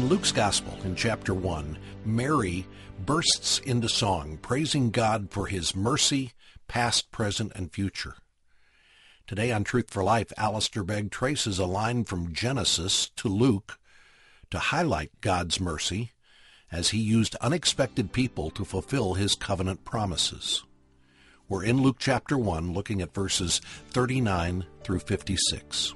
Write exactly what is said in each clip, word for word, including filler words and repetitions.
In Luke's Gospel, in chapter one, Mary bursts into song, praising God for his mercy, past, present, and future. Today on Truth for Life, Alistair Begg traces a line from Genesis to Luke to highlight God's mercy as he used unexpected people to fulfill his covenant promises. We're in Luke chapter one, looking at verses thirty-nine through fifty-six.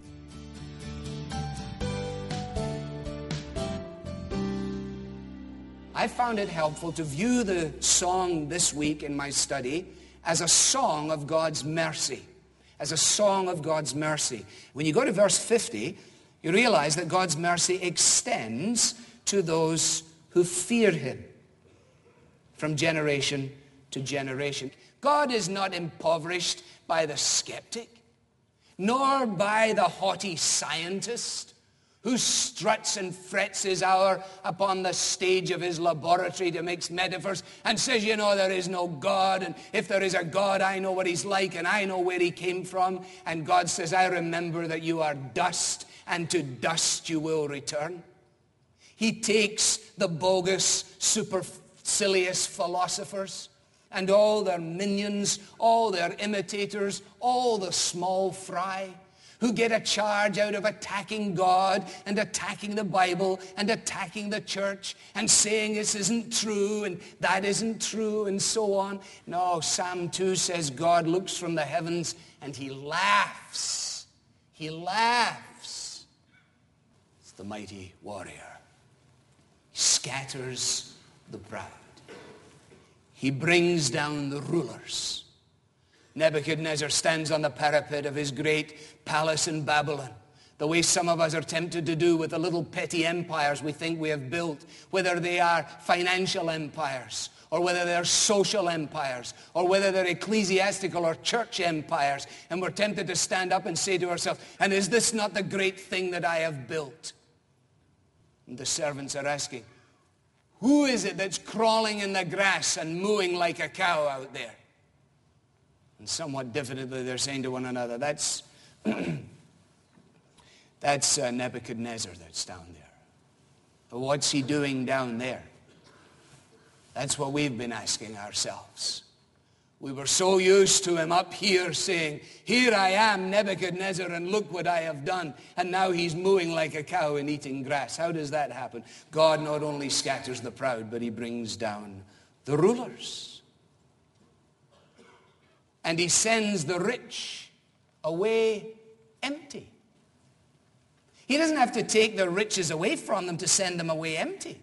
I found it helpful to view the song this week in my study as a song of God's mercy, as a song of God's mercy. When you go to verse fifty, you realize that God's mercy extends to those who fear him from generation to generation. God is not impoverished by the skeptic, nor by the haughty scientist who struts and frets his hour upon the stage of his laboratory to make metaphors and says, you know, there is no God, and if there is a God, I know what he's like, and I know where he came from. And God says, I remember that you are dust, and to dust you will return. He takes the bogus, supercilious philosophers and all their minions, all their imitators, all the small fry, who get a charge out of attacking God and attacking the Bible and attacking the church and saying this isn't true and that isn't true and so on. No, Psalm two says God looks from the heavens and he laughs. He laughs. It's the mighty warrior. He scatters the proud. He brings down the rulers. Nebuchadnezzar stands on the parapet of his great palace in Babylon, the way some of us are tempted to do with the little petty empires we think we have built, whether they are financial empires, or whether they're social empires, or whether they're ecclesiastical or church empires, and we're tempted to stand up and say to ourselves, and is this not the great thing that I have built? And the servants are asking, who is it that's crawling in the grass and mooing like a cow out there? And somewhat diffidently they're saying to one another, that's, that's uh, Nebuchadnezzar that's down there. But what's he doing down there? That's what we've been asking ourselves. We were so used to him up here saying, here I am, Nebuchadnezzar, and look what I have done. And now he's mooing like a cow and eating grass. How does that happen? God not only scatters the proud, but he brings down the rulers. And he sends the rich away empty. He doesn't have to take their riches away from them to send them away empty.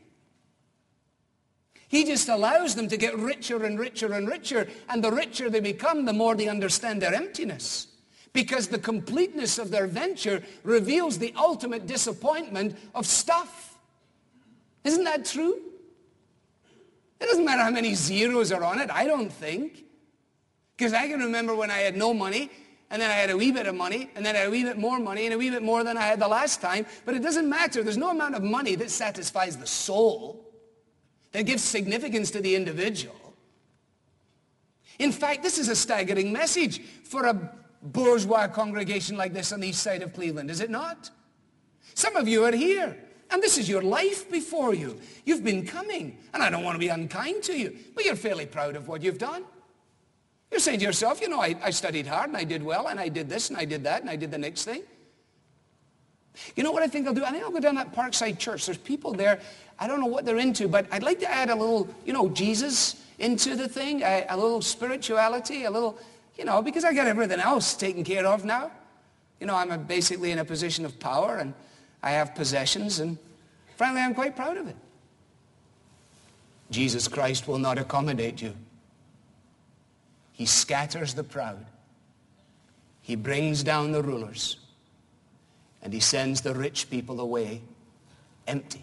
He just allows them to get richer and richer and richer, and the richer they become, the more they understand their emptiness. Because the completeness of their venture reveals the ultimate disappointment of stuff. Isn't that true? It doesn't matter how many zeros are on it, I don't think. Because I can remember when I had no money, and then I had a wee bit of money, and then I had a wee bit more money, and a wee bit more than I had the last time. But it doesn't matter. There's no amount of money that satisfies the soul, that gives significance to the individual. In fact, this is a staggering message for a bourgeois congregation like this on the east side of Cleveland, is it not? Some of you are here, and this is your life before you. You've been coming, and I don't want to be unkind to you, but you're fairly proud of what you've done. You're saying to yourself, you know, I, I studied hard and I did well and I did this and I did that and I did the next thing. You know what I think I'll do? I think I'll go down that Parkside Church. There's people there, I don't know what they're into, but I'd like to add a little, you know, Jesus into the thing, a, a little spirituality, a little, you know, because I got everything else taken care of now. You know, I'm a, basically in a position of power and I have possessions and frankly, I'm quite proud of it. Jesus Christ will not accommodate you. He scatters the proud. He brings down the rulers. And he sends the rich people away empty.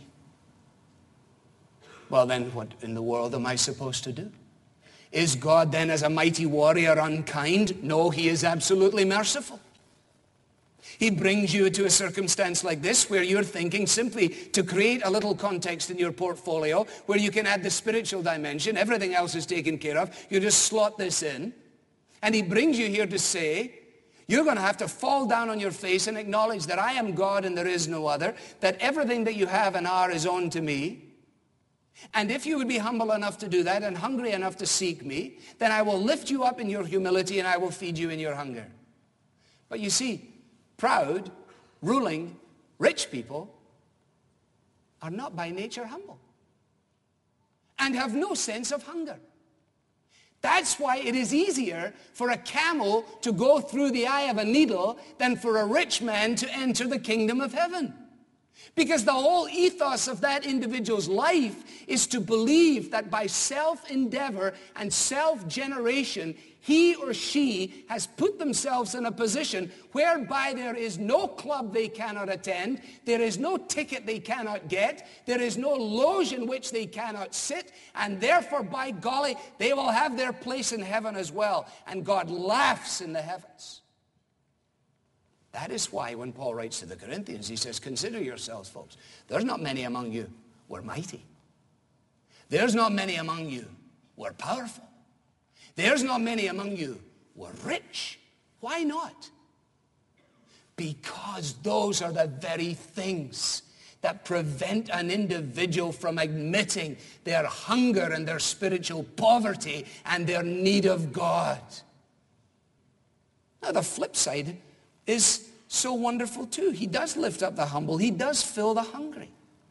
Well, then what in the world am I supposed to do? Is God then as a mighty warrior unkind? No, he is absolutely merciful. He brings you to a circumstance like this where you're thinking simply to create a little context in your portfolio where you can add the spiritual dimension. Everything else is taken care of. You just slot this in. And he brings you here to say, You're going to have to fall down on your face and acknowledge that I am God and there is no other, that everything that you have and are is owned to me. And if you would be humble enough to do that and hungry enough to seek me, then I will lift you up in your humility and I will feed you in your hunger. But you see, proud, ruling, rich people are not by nature humble and have no sense of hunger. That's why it is easier for a camel to go through the eye of a needle than for a rich man to enter the kingdom of heaven. Because the whole ethos of that individual's life is to believe that by self-endeavor and self-generation, he or she has put themselves in a position whereby there is no club they cannot attend, there is no ticket they cannot get, there is no loge in which they cannot sit, and therefore, by golly, they will have their place in heaven as well. And God laughs in the heavens. That is why when Paul writes to the Corinthians, he says, consider yourselves, folks. There's not many among you who are mighty. There's not many among you who are powerful. There's not many among you who are rich. Why not? Because those are the very things that prevent an individual from admitting their hunger and their spiritual poverty and their need of God. Now, the flip side is so wonderful too. He does lift up the humble. He does fill the hungry.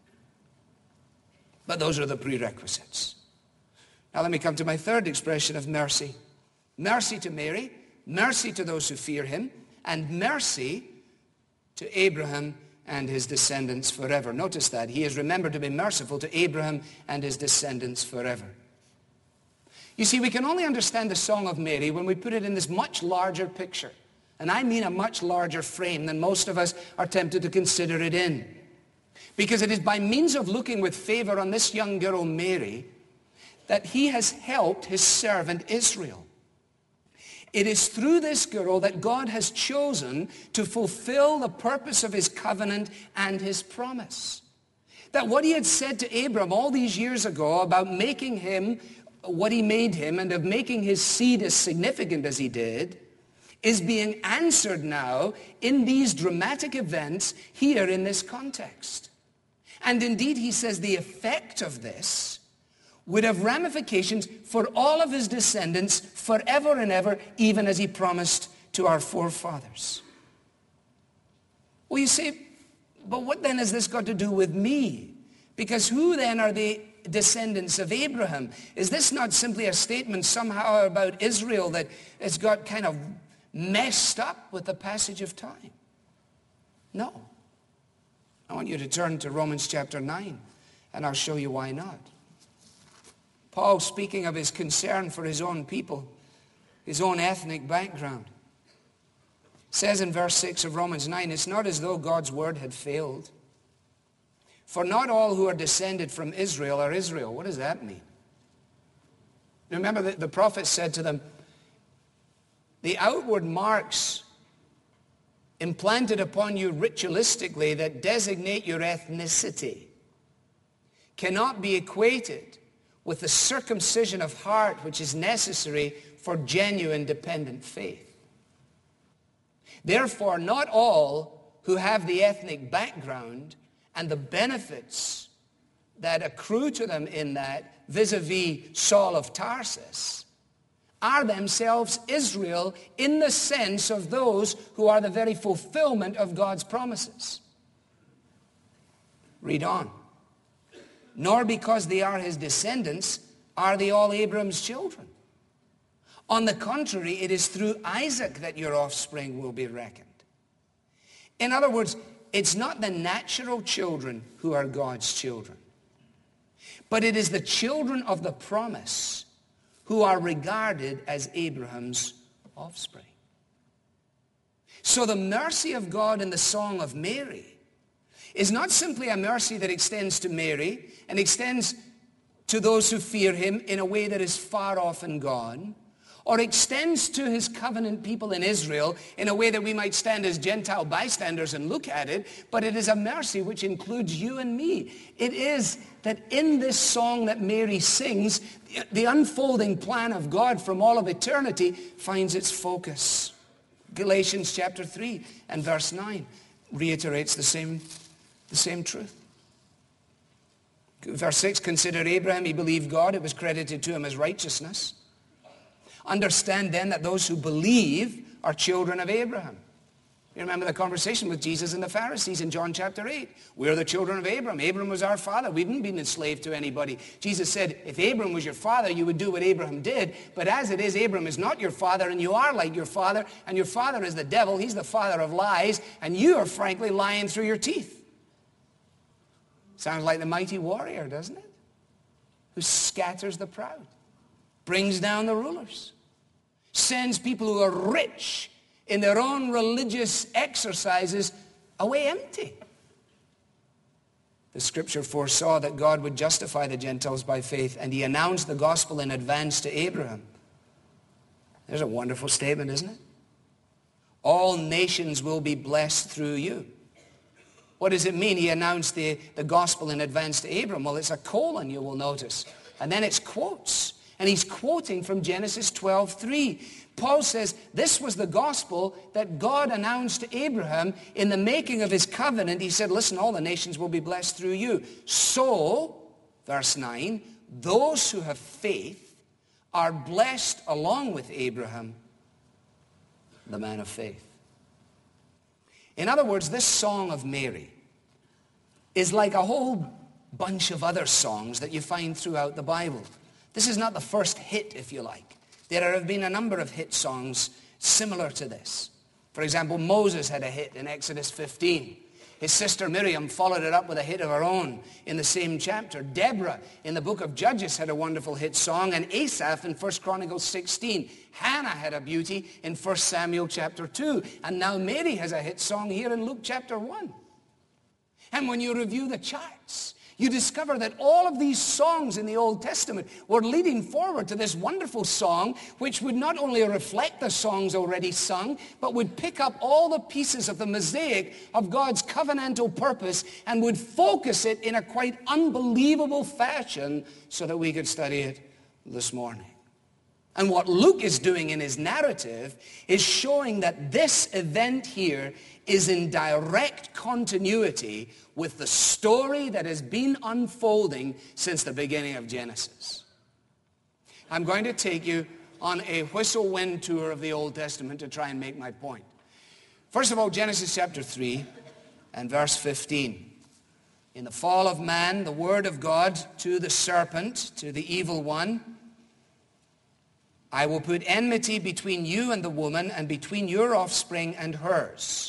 But those are the prerequisites. Now let me come to my third expression of mercy. Mercy to Mary, mercy to those who fear him, and mercy to Abraham and his descendants forever. Notice that. He is remembered to be merciful to Abraham and his descendants forever. You see, we can only understand the Song of Mary when we put it in this much larger picture. And I mean a much larger frame than most of us are tempted to consider it in. Because it is by means of looking with favor on this young girl, Mary, that he has helped his servant Israel. It is through this girl that God has chosen to fulfill the purpose of his covenant and his promise. That what he had said to Abram all these years ago about making him what he made him and of making his seed as significant as he did, is being answered now in these dramatic events here in this context. And indeed, he says the effect of this would have ramifications for all of his descendants forever and ever, even as he promised to our forefathers. Well, you say, but what then has this got to do with me? Because who then are the descendants of Abraham? Is this not simply a statement somehow about Israel that has got kind of messed up with the passage of time? No. I want you to turn to Romans chapter nine, and I'll show you why not. Paul, speaking of his concern for his own people, his own ethnic background, says in verse six of Romans nine, it's not as though God's word had failed. For not all who are descended from Israel are Israel. What does that mean? Remember that the prophet said to them, the outward marks implanted upon you ritualistically that designate your ethnicity cannot be equated with the circumcision of heart which is necessary for genuine dependent faith. Therefore, not all who have the ethnic background and the benefits that accrue to them in that vis-a-vis Saul of Tarsus are themselves Israel in the sense of those who are the very fulfillment of God's promises. Read on. Nor because they are his descendants are they all Abraham's children. On the contrary, it is through Isaac that your offspring will be reckoned. In other words, it's not the natural children who are God's children, but it is the children of the promise who are regarded as Abraham's offspring. So the mercy of God in the Song of Mary is not simply a mercy that extends to Mary and extends to those who fear him in a way that is far off and gone, or extends to his covenant people in Israel in a way that we might stand as Gentile bystanders and look at it, but it is a mercy which includes you and me. It is that in this song that Mary sings, the unfolding plan of God from all of eternity finds its focus. Galatians chapter three and verse nine reiterates the same, the same truth. Verse six, consider Abraham, he believed God, it was credited to him as righteousness. Understand then that those who believe are children of Abraham. You remember the conversation with Jesus and the Pharisees in John chapter eight. We're the children of Abraham. Abraham was our father. We haven't been enslaved to anybody. Jesus said, if Abraham was your father, you would do what Abraham did. But as it is, Abraham is not your father, and you are like your father, and your father is the devil. He's the father of lies, and you are frankly lying through your teeth. Sounds like the mighty warrior, doesn't it? Who scatters the proud, brings down the rulers, sends people who are rich in their own religious exercises away empty. The scripture foresaw that God would justify the Gentiles by faith, and he announced the gospel in advance to Abraham. There's a wonderful statement, isn't it? All nations will be blessed through you. What does it mean? He announced the, the gospel in advance to Abraham. Well, it's a colon, you will notice. And then it's quotes. And he's quoting from Genesis twelve three. Paul says, this was the gospel that God announced to Abraham in the making of his covenant. He said, listen, all the nations will be blessed through you. So, verse nine, those who have faith are blessed along with Abraham, the man of faith. In other words, this song of Mary is like a whole bunch of other songs that you find throughout the Bible. This is not the first hit, if you like. There have been a number of hit songs similar to this. For example, Moses had a hit in Exodus fifteen. His sister Miriam followed it up with a hit of her own in the same chapter. Deborah in the book of Judges had a wonderful hit song, and Asaph in First Chronicles sixteen. Hannah had a beauty in First Samuel chapter two. And now Mary has a hit song here in Luke chapter one. And when you review the charts, you discover that all of these songs in the Old Testament were leading forward to this wonderful song, which would not only reflect the songs already sung, but would pick up all the pieces of the mosaic of God's covenantal purpose and would focus it in a quite unbelievable fashion so that we could study it this morning. And what Luke is doing in his narrative is showing that this event here is in direct continuity with the story that has been unfolding since the beginning of Genesis. I'm going to take you on a whistle wind tour of the Old Testament to try and make my point. First of all, Genesis chapter three and verse fifteen. In the fall of man, the word of God to the serpent, to the evil one, I will put enmity between you and the woman, and between your offspring and hers.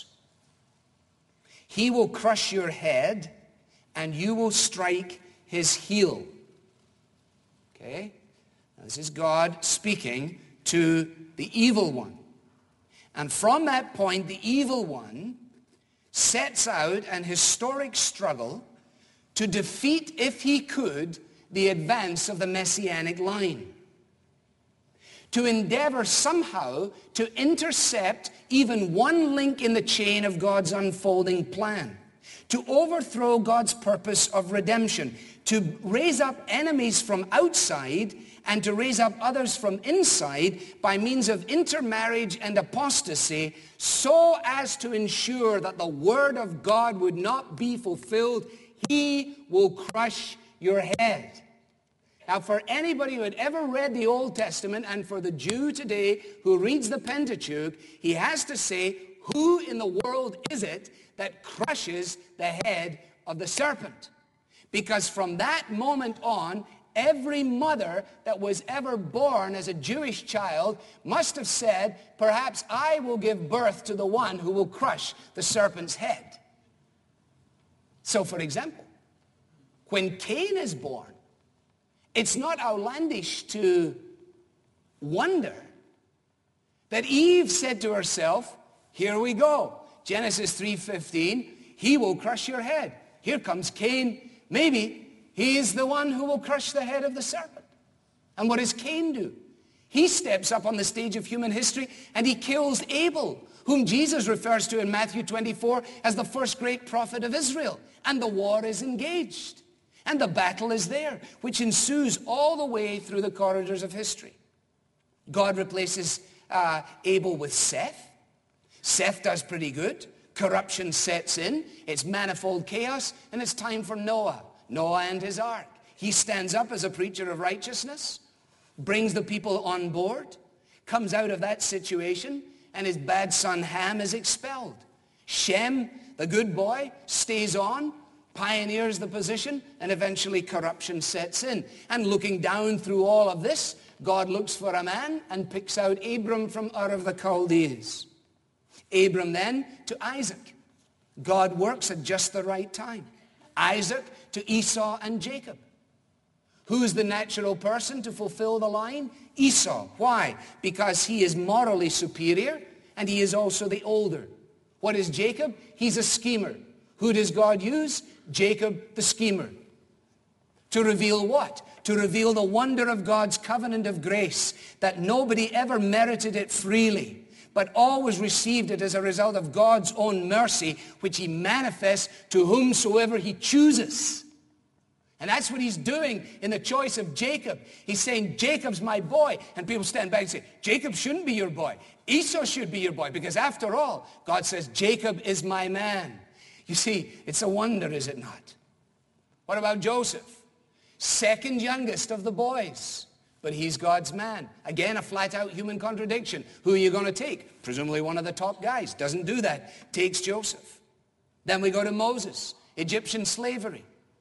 He will crush your head, and you will strike his heel. Okay? Now, this is God speaking to the evil one. And from that point, the evil one sets out an historic struggle to defeat, if he could, the advance of the Messianic line. To endeavor somehow to intercept even one link in the chain of God's unfolding plan. To overthrow God's purpose of redemption. To raise up enemies from outside and to raise up others from inside by means of intermarriage and apostasy, so as to ensure that the word of God would not be fulfilled. He will crush your head. Now, for anybody who had ever read the Old Testament, and for the Jew today who reads the Pentateuch, he has to say, who in the world is it that crushes the head of the serpent? Because from that moment on, every mother that was ever born as a Jewish child must have said, perhaps I will give birth to the one who will crush the serpent's head. So, for example, when Cain is born, it's not outlandish to wonder that Eve said to herself, here we go. Genesis three fifteen, he will crush your head. Here comes Cain. Maybe he is the one who will crush the head of the serpent. And what does Cain do? He steps up on the stage of human history and he kills Abel, whom Jesus refers to in Matthew twenty-four as the first great prophet of Israel. And the war is engaged. And the battle is there, which ensues all the way through the corridors of history. God replaces uh, Abel with Seth. Seth does pretty good. Corruption sets in. It's manifold chaos, and it's time for Noah. Noah and his ark. He stands up as a preacher of righteousness, brings the people on board, comes out of that situation, and his bad son Ham is expelled. Shem, the good boy, stays on, pioneers the position, and eventually corruption sets in. And looking down through all of this, God looks for a man and picks out Abram from Ur of the Chaldees. Abram then to Isaac. God works at just the right time. Isaac to Esau and Jacob. Who is the natural person to fulfill the line? Esau. Why? Because he is morally superior and he is also the older. What is Jacob? He's a schemer. Who does God use? Jacob the schemer. To reveal what? To reveal the wonder of God's covenant of grace, that nobody ever merited it freely, but always received it as a result of God's own mercy, which he manifests to whomsoever he chooses. And that's what he's doing in the choice of Jacob. He's saying, Jacob's my boy. And people stand back and say, Jacob shouldn't be your boy. Esau should be your boy. Because after all, God says, Jacob is my man. You see, it's a wonder, is it not? What about Joseph? Second youngest of the boys. But he's God's man. Again, a flat-out human contradiction. Who are you going to take? Presumably one of the top guys. Doesn't do that. Takes Joseph. Then we go to Moses. Egyptian slavery.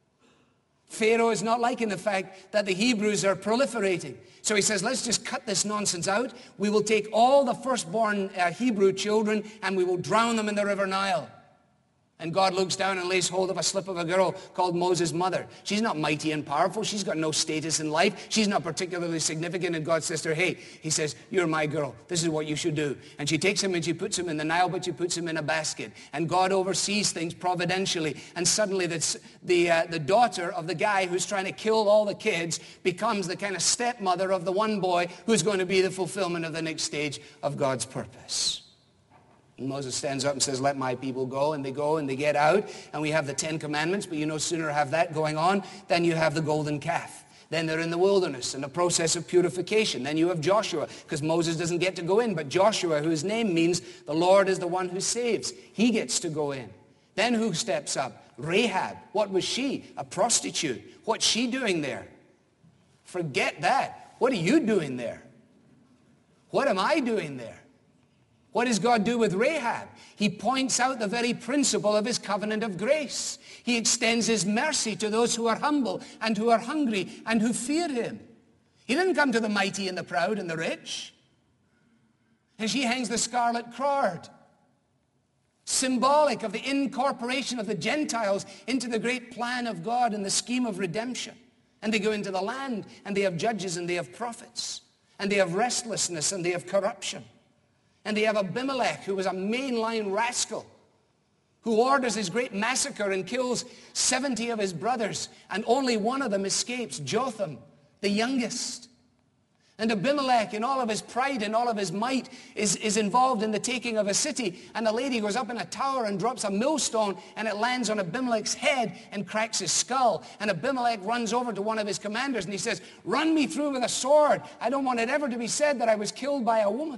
Pharaoh is not liking the fact that the Hebrews are proliferating. So he says, let's just cut this nonsense out. We will take all the firstborn uh, Hebrew children and we will drown them in the river Nile. And God looks down and lays hold of a slip of a girl called Moses' mother. She's not mighty and powerful. She's got no status in life. She's not particularly significant. And God says to her, hey, he says, you're my girl. This is what you should do. And she takes him and she puts him in the Nile, but she puts him in a basket. And God oversees things providentially. And suddenly the, the, uh, the daughter of the guy who's trying to kill all the kids becomes the kind of stepmother of the one boy who's going to be the fulfillment of the next stage of God's purpose. And Moses stands up and says, let my people go. And they go and they get out. And we have the Ten Commandments. But you no sooner have that going on than you have the golden calf. Then they're in the wilderness in the process of purification. Then you have Joshua, because Moses doesn't get to go in. But Joshua, whose name means the Lord is the one who saves, he gets to go in. Then who steps up? Rahab. What was she? A prostitute. What's she doing there? Forget that. What are you doing there? What am I doing there? What does God do with Rahab? He points out the very principle of his covenant of grace. He extends his mercy to those who are humble and who are hungry and who fear him. He didn't come to the mighty and the proud and the rich. And she hangs the scarlet cord, symbolic of the incorporation of the Gentiles into the great plan of God and the scheme of redemption. And they go into the land and they have judges and they have prophets and they have restlessness and they have corruption. And they have Abimelech, who was a mainline rascal, who orders his great massacre and kills seventy of his brothers, and only one of them escapes, Jotham, the youngest. And Abimelech, in all of his pride and all of his might, is, is involved in the taking of a city. And a lady goes up in a tower and drops a millstone, and it lands on Abimelech's head and cracks his skull. And Abimelech runs over to one of his commanders, and he says, run me through with a sword. I don't want it ever to be said that I was killed by a woman.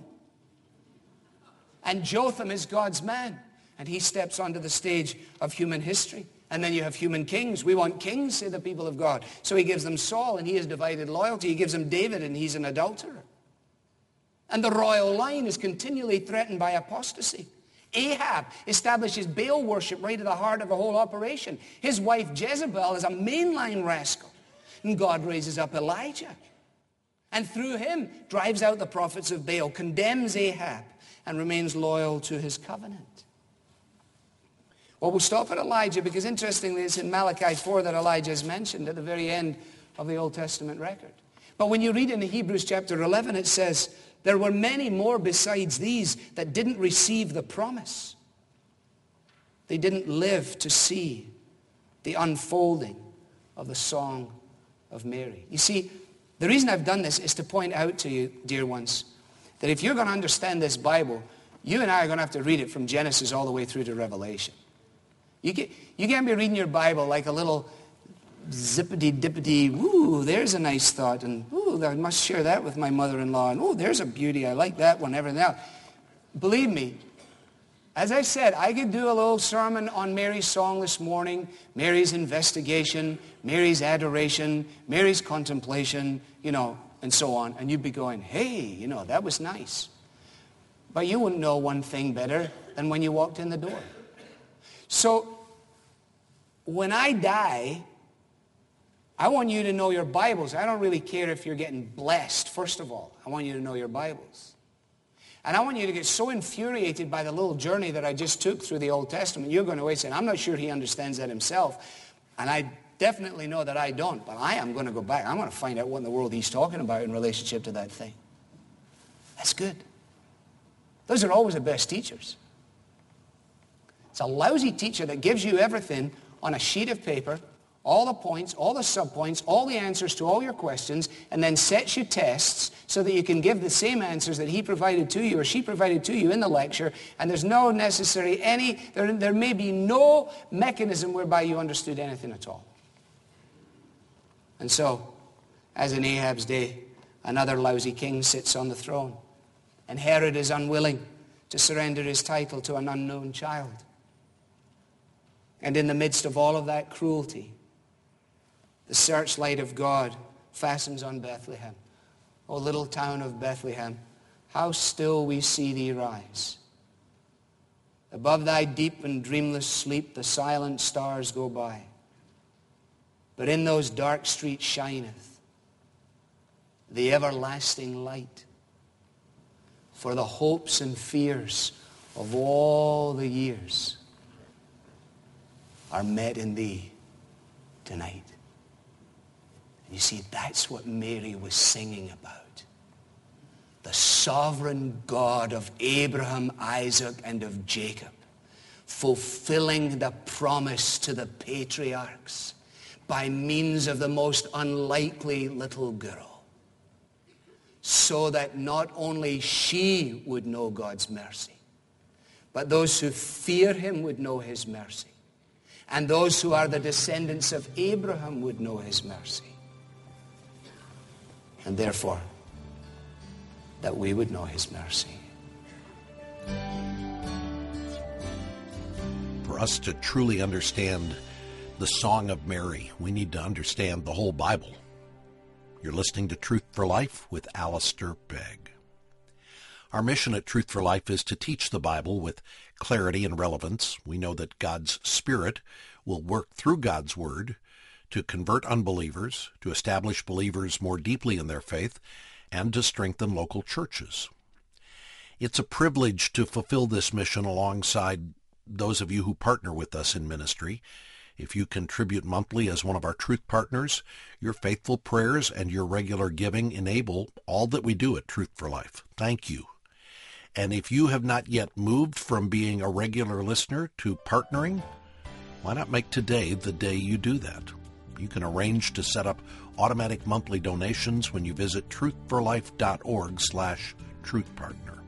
And Jotham is God's man. And he steps onto the stage of human history. And then you have human kings. We want kings, say the people of God. So he gives them Saul, and he has divided loyalty. He gives them David, and he's an adulterer. And the royal line is continually threatened by apostasy. Ahab establishes Baal worship right at the heart of the whole operation. His wife Jezebel is a mainline rascal. And God raises up Elijah. And through him drives out the prophets of Baal, condemns Ahab, and remains loyal to his covenant. Well, we'll stop at Elijah because interestingly it's in Malachi four that Elijah is mentioned at the very end of the Old Testament record. But when you read in Hebrews chapter eleven, it says, there were many more besides these that didn't receive the promise. They didn't live to see the unfolding of the song of Mary. You see, the reason I've done this is to point out to you, dear ones, that if you're going to understand this Bible, you and I are going to have to read it from Genesis all the way through to Revelation. You can't, you can't be reading your Bible like a little zippity-dippity, ooh, there's a nice thought, and ooh, I must share that with my mother-in-law, and ooh, there's a beauty, I like that one, everything else. Believe me, As I said, I could do a little sermon on Mary's song this morning, Mary's investigation, Mary's adoration, Mary's contemplation, you know, and so on. And you'd be going, hey, you know, that was nice. But you wouldn't know one thing better than when you walked in the door. So, when I die, I want you to know your Bibles. I don't really care if you're getting blessed, first of all. I want you to know your Bibles. And I want you to get so infuriated by the little journey that I just took through the Old Testament. You're going to wait saying, I'm not sure he understands that himself. And I definitely know that I don't. But I am going to go back. I'm going to find out what in the world he's talking about in relationship to that thing. That's good. Those are always the best teachers. It's a lousy teacher that gives you everything on a sheet of paper, all the points, all the subpoints, all the answers to all your questions, and then sets you tests so that you can give the same answers that he provided to you or she provided to you in the lecture, and there's no necessary any, there, there may be no mechanism whereby you understood anything at all. And so, as in Ahab's day, another lousy king sits on the throne, and Herod is unwilling to surrender his title to an unknown child. And in the midst of all of that cruelty, the searchlight of God fastens on Bethlehem. O little town of Bethlehem, how still we see thee rise. Above thy deep and dreamless sleep the silent stars go by. But in those dark streets shineth the everlasting light. For the hopes and fears of all the years are met in thee tonight. And you see, that's what Mary was singing about. The sovereign God of Abraham, Isaac, and of Jacob, fulfilling the promise to the patriarchs by means of the most unlikely little girl, so that not only she would know God's mercy, but those who fear him would know his mercy. And those who are the descendants of Abraham would know his mercy. And therefore, that we would know his mercy. For us to truly understand the Song of Mary, we need to understand the whole Bible. You're listening to Truth for Life with Alistair Begg. Our mission at Truth for Life is to teach the Bible with clarity and relevance. We know that God's Spirit will work through God's Word to convert unbelievers, to establish believers more deeply in their faith, and to strengthen local churches. It's a privilege to fulfill this mission alongside those of you who partner with us in ministry. If you contribute monthly as one of our Truth Partners, your faithful prayers and your regular giving enable all that we do at Truth for Life. Thank you. And if you have not yet moved from being a regular listener to partnering, why not make today the day you do that? You can arrange to set up automatic monthly donations when you visit truthforlife.org slash truthpartner.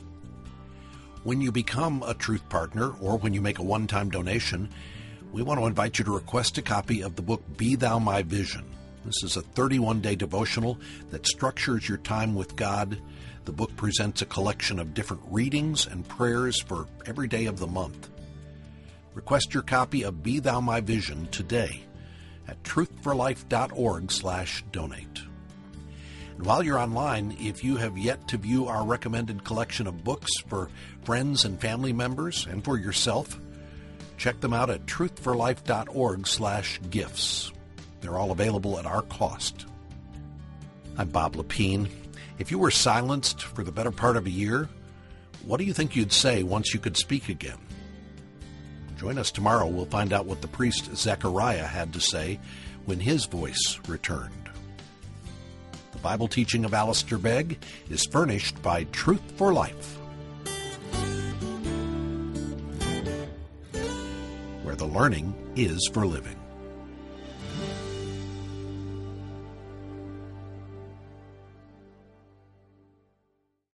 When you become a Truth Partner, or when you make a one-time donation, we want to invite you to request a copy of the book Be Thou My Vision. This is a thirty-one day devotional that structures your time with God. The book presents a collection of different readings and prayers for every day of the month. Request your copy of Be Thou My Vision today at truthforlife.org slash donate. And while you're online, if you have yet to view our recommended collection of books for friends and family members and for yourself, check them out at truthforlife.org slash gifts. They're all available at our cost. I'm Bob Lepine. If you were silenced for the better part of a year, what do you think you'd say once you could speak again? Join us tomorrow. We'll find out what the priest Zechariah had to say when his voice returned. The Bible teaching of Alistair Begg is furnished by Truth for Life, where the learning is for living.